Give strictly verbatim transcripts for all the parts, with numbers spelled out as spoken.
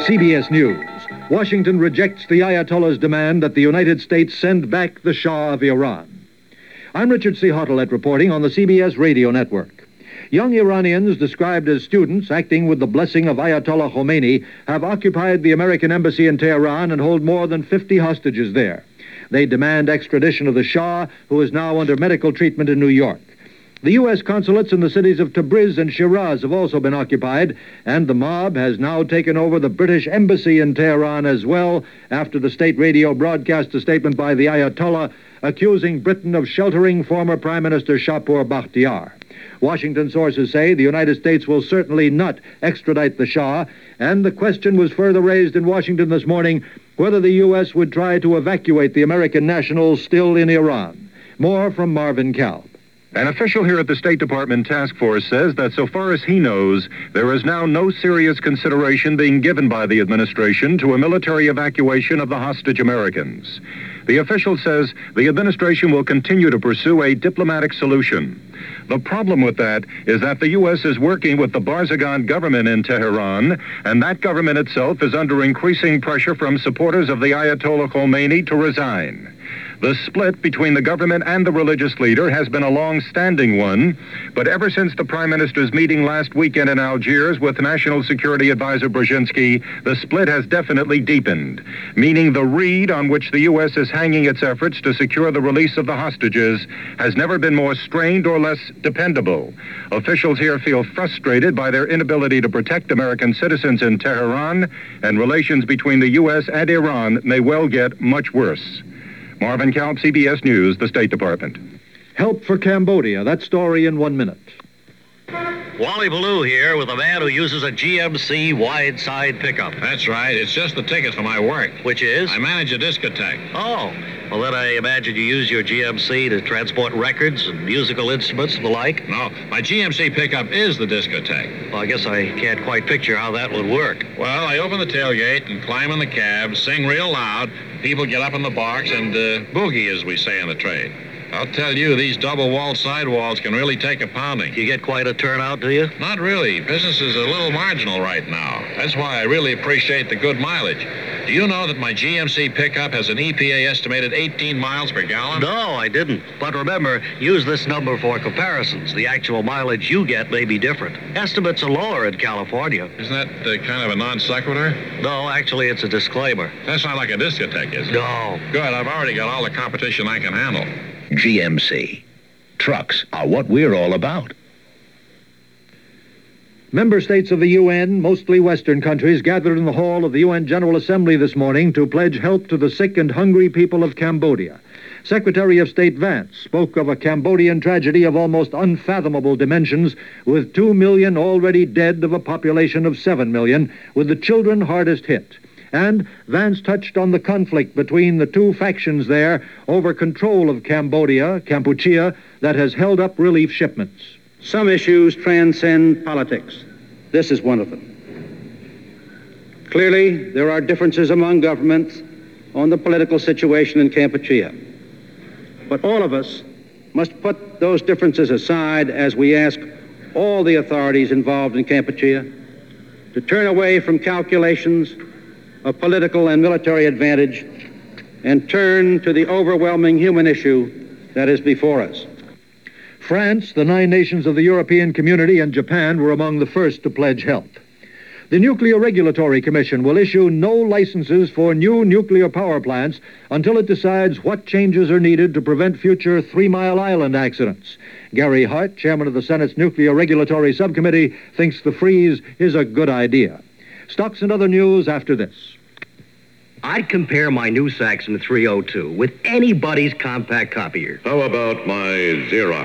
C B S News. Washington rejects the Ayatollah's demand that the United States send back the Shah of Iran. I'm Richard C. Hottelet reporting on the C B S radio network. Young Iranians described as students acting with the blessing of Ayatollah Khomeini have occupied the American embassy in Tehran and hold more than fifty hostages there. They demand extradition of the Shah, who is now under medical treatment in New York. The U S consulates in the cities of Tabriz and Shiraz have also been occupied, and the mob has now taken over the British embassy in Tehran as well, after the state radio broadcast a statement by the Ayatollah accusing Britain of sheltering former Prime Minister Shapur Bakhtiar. Washington sources say the United States will certainly not extradite the Shah, and the question was further raised in Washington this morning whether the U S would try to evacuate the American nationals still in Iran. More from Marvin Kalb. An official here at the State Department Task Force says that so far as he knows, there is now no serious consideration being given by the administration to a military evacuation of the hostage Americans. The official says the administration will continue to pursue a diplomatic solution. The problem with that is that the U S is working with the Barzaghan government in Tehran, and that government itself is under increasing pressure from supporters of the Ayatollah Khomeini to resign. The split between the government and the religious leader has been a long-standing one, but ever since the Prime Minister's meeting last weekend in Algiers with National Security Advisor Brzezinski, the split has definitely deepened, meaning the reed on which the U S is hanging its efforts to secure the release of the hostages has never been more strained or less dependable. Officials here feel frustrated by their inability to protect American citizens in Tehran, and relations between the U S and Iran may well get much worse. Marvin Kalb, C B S News, the State Department. Help for Cambodia. That story in one minute. Wally Ballou here with a man who uses a G M C wide-side pickup. That's right. It's just the ticket for my work. Which is? I manage a discotheque. Oh. Well, then I imagine you use your G M C to transport records and musical instruments and the like? No, my G M C pickup is the discotheque. Well, I guess I can't quite picture how that would work. Well, I open the tailgate and climb in the cab, sing real loud. People get up in the box and uh, boogie, as we say in the trade. I'll tell you, these double-walled sidewalls can really take a pounding. You get quite a turnout, do you? Not really. Business is a little marginal right now. That's why I really appreciate the good mileage. Do you know that my G M C pickup has an E P A estimated eighteen miles per gallon? No, I didn't. But remember, use this number for comparisons. The actual mileage you get may be different. Estimates are lower in California. Isn't that uh, kind of a non sequitur? No, actually, it's a disclaimer. That's not like a discotheque, is it? No. Good. I've already got all the competition I can handle. G M C. Trucks are what we're all about. Member states of the U N, mostly Western countries, gathered in the hall of the U N General Assembly this morning to pledge help to the sick and hungry people of Cambodia. Secretary of State Vance spoke of a Cambodian tragedy of almost unfathomable dimensions, with two million already dead of a population of seven million, with the children hardest hit. And Vance touched on the conflict between the two factions there over control of Cambodia, Kampuchea, that has held up relief shipments. Some issues transcend politics. This is one of them. Clearly, there are differences among governments on the political situation in Kampuchea. But all of us must put those differences aside as we ask all the authorities involved in Kampuchea to turn away from calculations of political and military advantage and turn to the overwhelming human issue that is before us. France, the nine nations of the European Community, and Japan were among the first to pledge help. The Nuclear Regulatory Commission will issue no licenses for new nuclear power plants until it decides what changes are needed to prevent future Three Mile Island accidents. Gary Hart, chairman of the Senate's Nuclear Regulatory Subcommittee, thinks the freeze is a good idea. Stocks and other news after this. I'd compare my new Saxon three oh two with anybody's compact copier. How about my Xerox?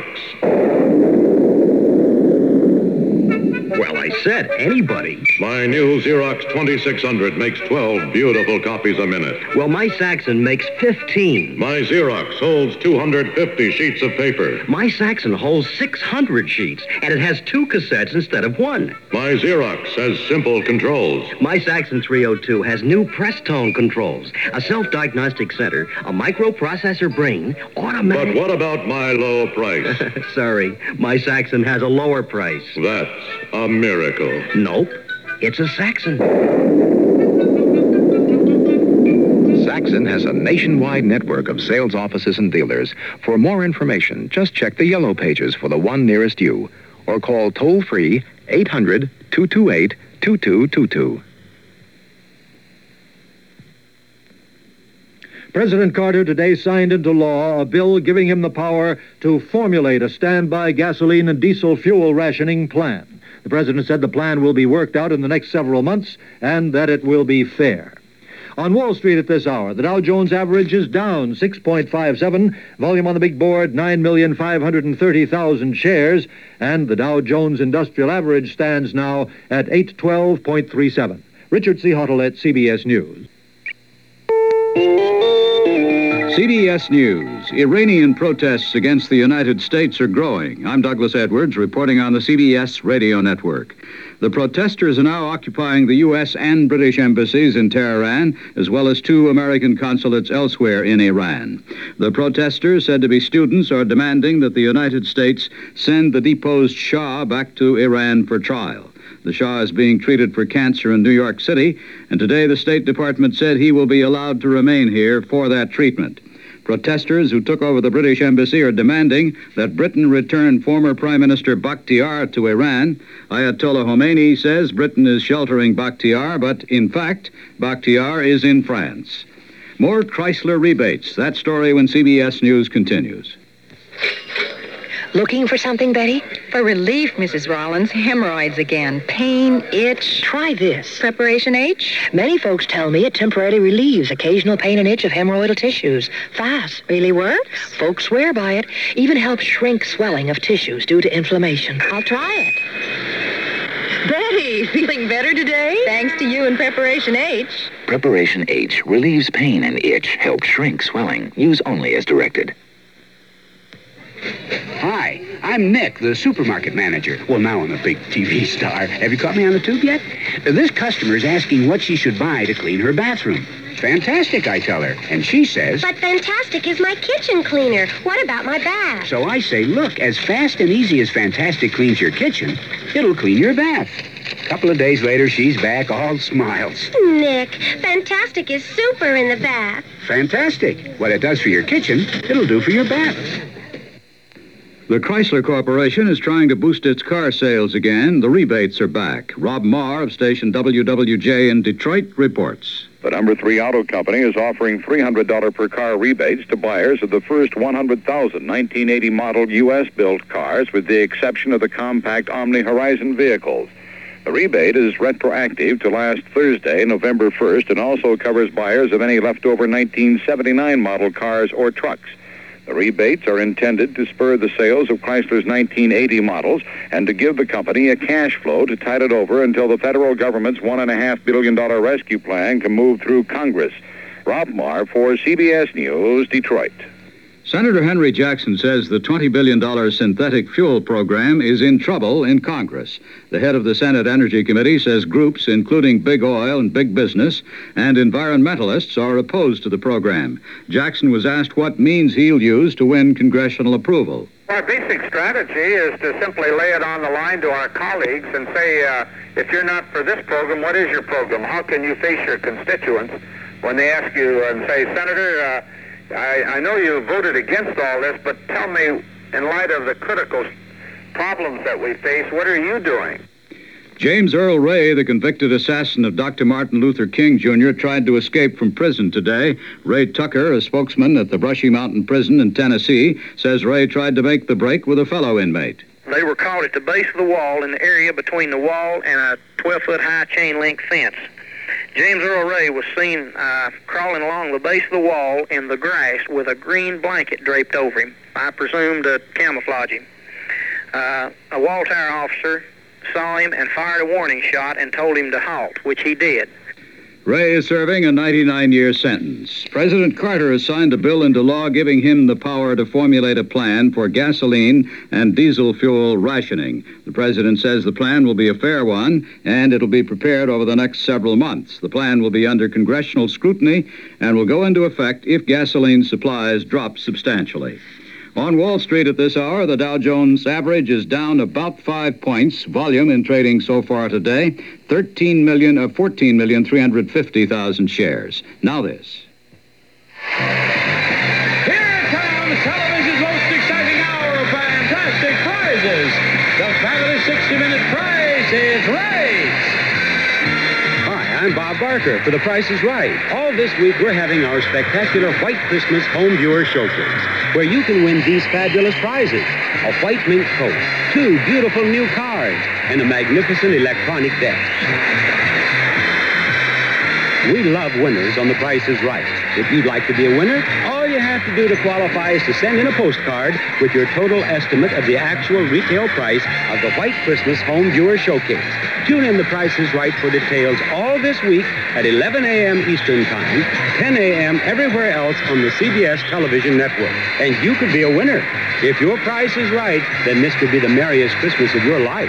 Well, I said anybody. My new Xerox twenty-six hundred makes twelve beautiful copies a minute. Well, my Saxon makes fifteen. My Xerox holds two hundred fifty sheets of paper. My Saxon holds six hundred sheets, and it has two cassettes instead of one. My Xerox has simple controls. My Saxon three oh two has new Prestone controls, a self-diagnostic center, a microprocessor brain, automatic... But what about my low price? Sorry, my Saxon has a lower price. That's a miracle. Nope, it's a Saxon. Jackson has a nationwide network of sales offices and dealers. For more information, just check the yellow pages for the one nearest you or call toll-free eight hundred, two two eight, two two two two. President Carter today signed into law a bill giving him the power to formulate a standby gasoline and diesel fuel rationing plan. The president said the plan will be worked out in the next several months and that it will be fair. On Wall Street at this hour, the Dow Jones average is down six point five seven, volume on the big board nine million five hundred thirty thousand shares, and the Dow Jones Industrial Average stands now at eight twelve point three seven. Richard C. Hottelet, C B S News. C B S News. Iranian protests against the United States are growing. I'm Douglas Edwards, reporting on the C B S radio network. The protesters are now occupying the U S and British embassies in Tehran, as well as two American consulates elsewhere in Iran. The protesters, said to be students, are demanding that the United States send the deposed Shah back to Iran for trial. The Shah is being treated for cancer in New York City, and today the State Department said he will be allowed to remain here for that treatment. Protesters who took over the British embassy are demanding that Britain return former Prime Minister Bakhtiar to Iran. Ayatollah Khomeini says Britain is sheltering Bakhtiar, but in fact, Bakhtiar is in France. More Chrysler rebates. That story when C B S News continues. Looking for something, Betty? For relief, Missus Rollins. Hemorrhoids again. Pain, itch. Try this. Preparation H? Many folks tell me it temporarily relieves occasional pain and itch of hemorrhoidal tissues. Fast. Really works? Folks swear by it. Even helps shrink swelling of tissues due to inflammation. I'll try it. Betty, feeling better today? Thanks to you and Preparation H. Preparation H relieves pain and itch, helps shrink swelling. Use only as directed. Hi, I'm Nick, the supermarket manager. Well, now I'm a big T V star. Have you caught me on the tube yet? This customer is asking what she should buy to clean her bathroom. Fantastic, I tell her. And she says... But Fantastic is my kitchen cleaner. What about my bath? So I say, look, as fast and easy as Fantastic cleans your kitchen, it'll clean your bath. A couple of days later, she's back all smiles. Nick, Fantastic is super in the bath. Fantastic. What it does for your kitchen, it'll do for your bath. The Chrysler Corporation is trying to boost its car sales again. The rebates are back. Rob Marr of station W W J in Detroit reports. The number three auto company is offering three hundred dollars per car rebates to buyers of the first one hundred thousand nineteen eighty model U S-built cars, with the exception of the compact Omni Horizon vehicles. The rebate is retroactive to last Thursday, November first, and also covers buyers of any leftover nineteen seventy-nine model cars or trucks. The rebates are intended to spur the sales of Chrysler's nineteen eighty models and to give the company a cash flow to tide it over until the federal government's one point five billion dollars rescue plan can move through Congress. Rob Marr for C B S News, Detroit. Senator Henry Jackson says the twenty billion dollars synthetic fuel program is in trouble in Congress. The head of the Senate Energy Committee says groups, including big oil and big business, and environmentalists are opposed to the program. Jackson was asked what means he'll use to win congressional approval. Our basic strategy is to simply lay it on the line to our colleagues and say, uh, if you're not for this program, what is your program? How can you face your constituents when they ask you and say, Senator, uh, I, I know you voted against all this, but tell me, in light of the critical problems that we face, what are you doing? James Earl Ray, the convicted assassin of Doctor Martin Luther King, Junior, tried to escape from prison today. Ray Tucker, a spokesman at the Brushy Mountain Prison in Tennessee, says Ray tried to make the break with a fellow inmate. They were caught at the base of the wall in the area between the wall and a twelve-foot high chain-link fence. James Earl Ray was seen uh, crawling along the base of the wall in the grass with a green blanket draped over him, I presume to camouflage him. Uh, a wall tower officer saw him and fired a warning shot and told him to halt, which he did. Ray is serving a ninety-nine year sentence. President Carter has signed a bill into law giving him the power to formulate a plan for gasoline and diesel fuel rationing. The president says the plan will be a fair one, and it'll be prepared over the next several months. The plan will be under congressional scrutiny and will go into effect if gasoline supplies drop substantially. On Wall Street at this hour, the Dow Jones average is down about five points. Volume in trading so far today, thirteen million, uh, fourteen million three hundred fifty thousand shares. Now this. Here comes television's most exciting hour of fantastic prizes. The fabulous sixty-minute Price is Right. Hi, I'm Bob Barker for The Price is Right. All this week, we're having our spectacular White Christmas Home Viewer Showcase, where you can win these fabulous prizes. A white mink coat, two beautiful new cars, and a magnificent electronic desk. We love winners on The Price is Right. If you'd like to be a winner, all you have to do to qualify is to send in a postcard with your total estimate of the actual retail price of the White Christmas Home Viewer Showcase. Tune in The Price is Right for details all this week at eleven a.m. Eastern Time, ten a.m. everywhere else on the C B S television network. And you could be a winner. If your price is right, then this could be the merriest Christmas of your life.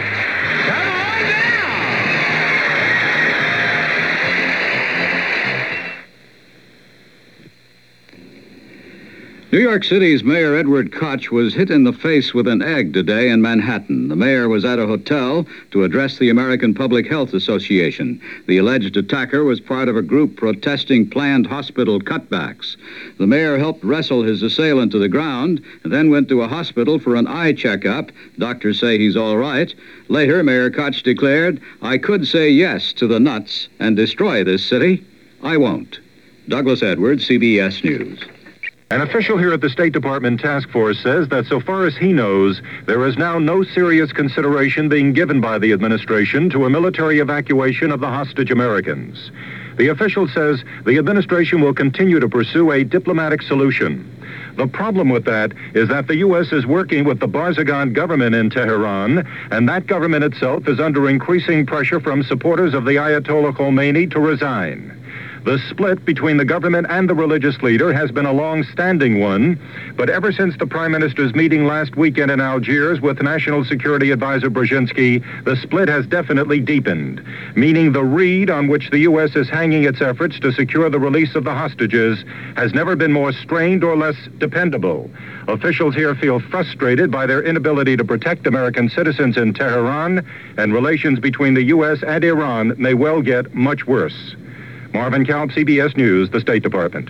New York City's Mayor Edward Koch was hit in the face with an egg today in Manhattan. The mayor was at a hotel to address the American Public Health Association. The alleged attacker was part of a group protesting planned hospital cutbacks. The mayor helped wrestle his assailant to the ground and then went to a hospital for an eye checkup. Doctors say he's all right. Later, Mayor Koch declared, "I could say yes to the nuts and destroy this city. I won't." Douglas Edwards, C B S News. An official here at the State Department task force says that so far as he knows, there is now no serious consideration being given by the administration to a military evacuation of the hostage Americans. The official says the administration will continue to pursue a diplomatic solution. The problem with that is that the U S is working with the Barzagan government in Tehran, and that government itself is under increasing pressure from supporters of the Ayatollah Khomeini to resign. The split between the government and the religious leader has been a long-standing one, but ever since the Prime Minister's meeting last weekend in Algiers with National Security Advisor Brzezinski, the split has definitely deepened, meaning the reed on which the U S is hanging its efforts to secure the release of the hostages has never been more strained or less dependable. Officials here feel frustrated by their inability to protect American citizens in Tehran, and relations between the U S and Iran may well get much worse. Marvin Kalb, C B S News, the State Department.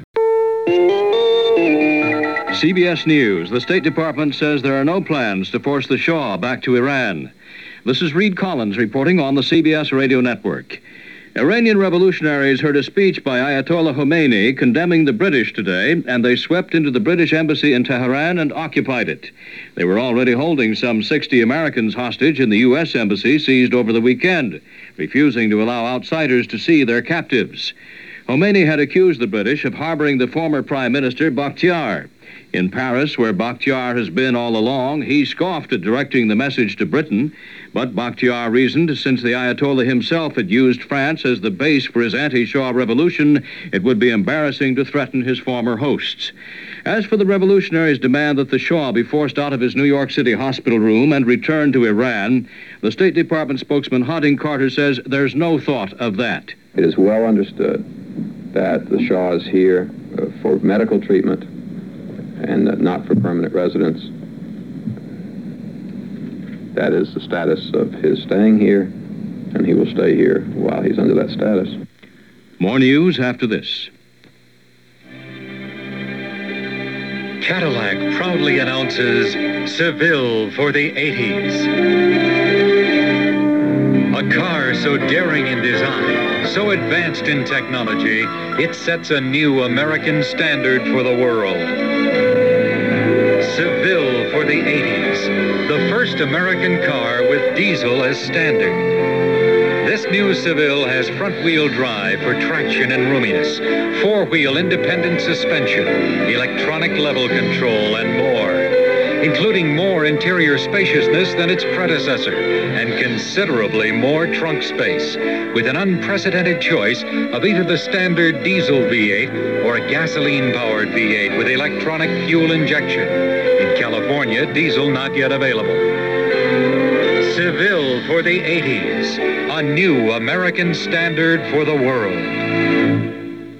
C B S News. The State Department says there are no plans to force the Shah back to Iran. This is Reed Collins reporting on the C B S radio network. Iranian revolutionaries heard a speech by Ayatollah Khomeini condemning the British today, and they swept into the British embassy in Tehran and occupied it. They were already holding some sixty Americans hostage in the U S embassy seized over the weekend, refusing to allow outsiders to see their captives. Khomeini had accused the British of harboring the former Prime Minister Bakhtiar. In Paris, where Bakhtiar has been all along, he scoffed at directing the message to Britain, but Bakhtiar reasoned since the Ayatollah himself had used France as the base for his anti-Shah revolution, it would be embarrassing to threaten his former hosts. As for the revolutionaries' demand that the Shah be forced out of his New York City hospital room and returned to Iran, the State Department spokesman Hunting Carter says there's no thought of that. It is well understood that the Shah is here uh, for medical treatment and uh, not for permanent residence. That is the status of his staying here, and he will stay here while he's under that status. More news after this. Cadillac proudly announces Seville for the eighties. A car so daring in design, so advanced in technology, it sets a new American standard for the world. Seville for the eighties, the first American car with diesel as standard. This new Seville has front-wheel drive for traction and roominess, four-wheel independent suspension, electronic level control, and more, including more interior spaciousness than its predecessor and considerably more trunk space, with an unprecedented choice of either the standard diesel V eight or a gasoline-powered V eight with electronic fuel injection. In California, diesel not yet available. Seville for the eighties, a new American standard for the world.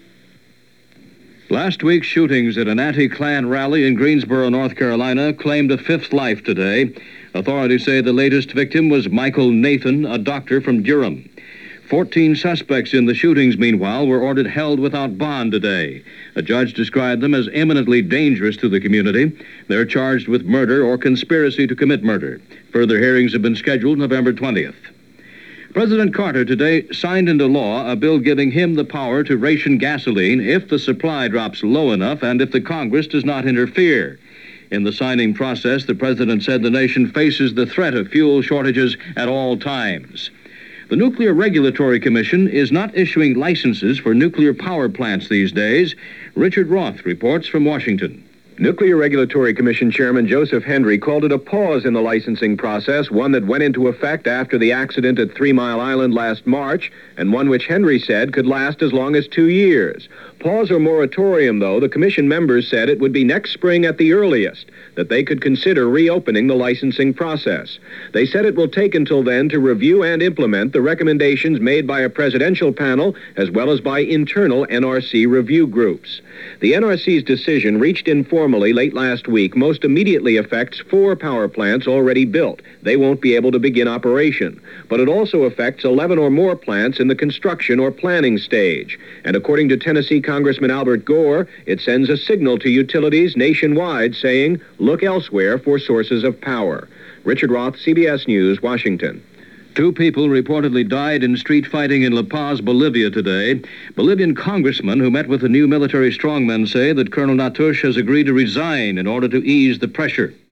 Last week's shootings at an anti-Klan rally in Greensboro, North Carolina, claimed a fifth life today. Authorities say the latest victim was Michael Nathan, a doctor from Durham. Fourteen suspects in the shootings, meanwhile, were ordered held without bond today. A judge described them as eminently dangerous to the community. They're charged with murder or conspiracy to commit murder. Further hearings have been scheduled November twentieth. President Carter today signed into law a bill giving him the power to ration gasoline if the supply drops low enough and if the Congress does not interfere. In the signing process, the president said the nation faces the threat of fuel shortages at all times. The Nuclear Regulatory Commission is not issuing licenses for nuclear power plants these days. Richard Roth reports from Washington. Nuclear Regulatory Commission Chairman Joseph Henry called it a pause in the licensing process, one that went into effect after the accident at Three Mile Island last March, and one which Henry said could last as long as two years. Pause or moratorium, though, the commission members said it would be next spring at the earliest that they could consider reopening the licensing process. They said it will take until then to review and implement the recommendations made by a presidential panel as well as by internal N R C review groups. The N R C's decision, reached informally late last week, most immediately affects four power plants already built. They won't be able to begin operation. But it also affects eleven or more plants in the construction or planning stage. And according to Tennessee Congressman Albert Gore, it sends a signal to utilities nationwide saying, look elsewhere for sources of power. Richard Roth, C B S News, Washington. Two people reportedly died in street fighting in La Paz, Bolivia today. Bolivian congressmen who met with the new military strongmen say that Colonel Natush has agreed to resign in order to ease the pressure.